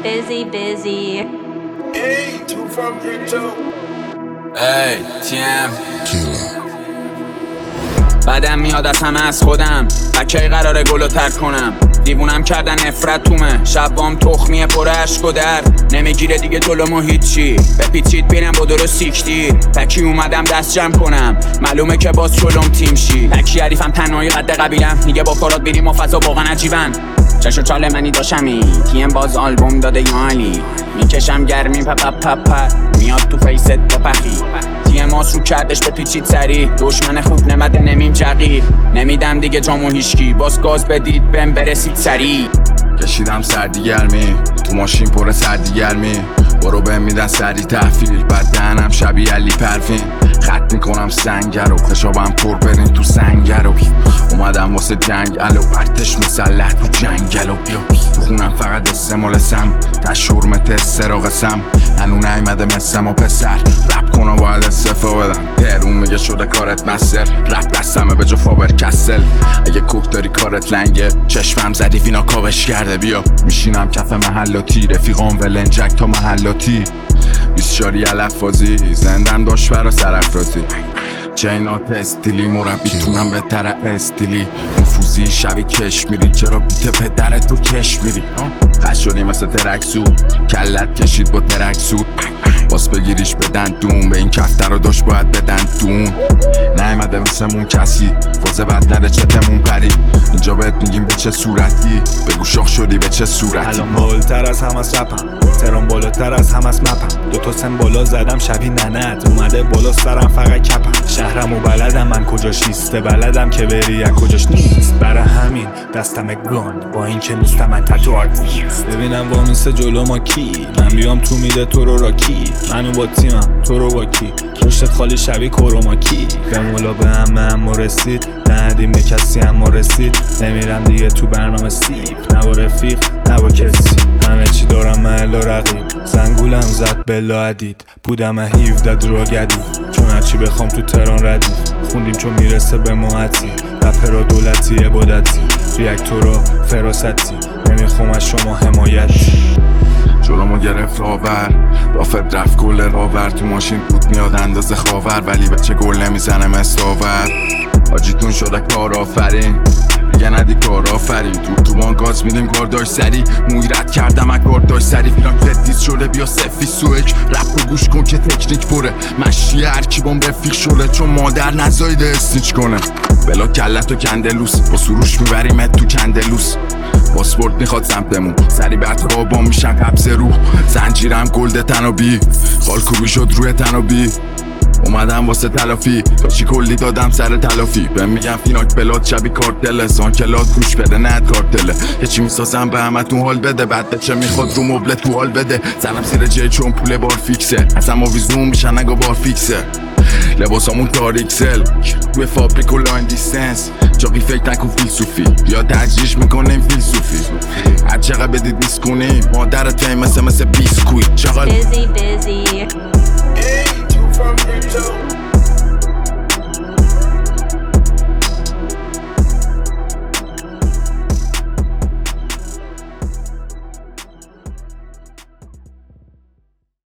busy. Hey, two from Ghetto. ای تیم بدم میاد از همه از خودم بکی قراره گلو تر کنم دیوونم کردن نفرت تومه شبام تخمیه پر عشق و در نمیگیره دیگه جلومو هیچی بپیچید بینم با درست سیکتی تکی اومدم دست جمع کنم معلومه که باز جلوم تیم شی تکی حریفم تنهایی قد قبیلم میگه با کارات بریم و فضا واقعا عجیبن چشو چاله منی داشمی تیم باز آلبوم داده یالی میکشم گرمی پپپپپ میاد تو فیست با پخی تیم ماس رو کردش به پیچید سری دشمن خوب نمده نمیم جقیر نمیدم دیگه جامو هیشکی باز گاز بدید بهم برسید سری کشیدم سردی گرمی تو ماشین پر سردی گرمی برو بهم میدن سری تحویل بعد دهنم شبیه علی پروین خط میکنم سنگر رو خشابم پر برین تو سنگر رو اومدم واسه جنگ الو ارتش مسلح تو جنگل و تو خونم فقط استمالسم تشورمت استراغسم هنو نیمده مثم و پسر رپ کنم باید استفا بدم درون میگه شده کارت مستر رپ دستمه به جا فابر کسل اگه کوک داری کارت لنگه چشمم زدی فینا کاوش کرده بیا میشینم کف محلاتی رفیقام ولنجک تا محلاتی 24 علف بازی زندم داشت برا سرافرازی جینات استیلی مربیتونم به طرف استیلی نفوزی شبی کش میری چرا بیت پدرت تو کش میری خش شدی مثل ترکسو کلت کشید با ترکسو باز بگیریش بدن دون به این کفتر رو داشت باید بدن دون نیمده مثلمون کسی فازه بد نده چتمون پری اینجا بهت میگیم به چه صورتی بگو شاخ شدی به چه صورتی الان بالتر از هم از رپم ترام بالاتر از هم از مپم دوتا سن بالا زدم شبیه ننت اومده بالا سرم فقط کپم شهرم و بلدم من کجاش ایسته بلدم که بری یا کجاش نیست برای همین دستم گان با این که نیستم من تتو آرتیست ببینم وامیسته جلو ما کی من بیام تو میده تو رو را کی منو با تیمم تو رو با کی پشتت خالی شبیه کروما کی به مولا به همه رسید ندیم به کسی هم رسید نمیرم دیگه تو برنامه سیب نه با رفیق نه با کسی همه چی دارم محل و رقیب زنگولم زد بلا عدید بودم 17 دروگدید چون هرچی بخوام تو تهران ردید خوندیم چون میرسه به موعتی رپرا دولتی عبادتی ریاکتورا فراستی نمیخوام از شما حمایت جلومو گرفت راور رافت رفت گل راور تو ماشین بود میاد اندازه خاور ولی بچه گل نمیزنه مستاور آجیتون شده کار آفرین دیگه ندی کار آفرین تو بان گاز میدیم کار داشت سری مویرت کردم اکار داشت سری فیلان فدیز شده بیا سفی سوک رپ رو گوش کن که تکنیک پره مشی هر کی بام رفیق شده چون مادر نزایده استیچ کنه بلا کلت و کندلوس با سروش میبریمت تو کندلوس پاسپورت میخواد سمتمون سری بعد رابان میشن قبض روح زنجیرم گلد تنابی خالکوبی شد روی تنابی اومدم واسه تلافی داشی کلی دادم سر تلافی بهم میگن فیناک بلاد شبی کارتله سان کلاد گوش بده ند کارتله یه چی میسازم به همه تو حال بده بعد به چه میخواد رو مبله تو حال بده زنم سیر جای چون پول بار فیکسه اصلا ما ویزون میشن نگا بار فیکسه لباسامون تاریکسل توی فابریک و لاین دیستنس جاقی فکر نکن فیلسوفی یا تجریش میکنیم فیلسوفی هر چقدر بدی دیس کنی مادر تایی مثل بیسکویت چقدر busy. Hey, two from Ghetto.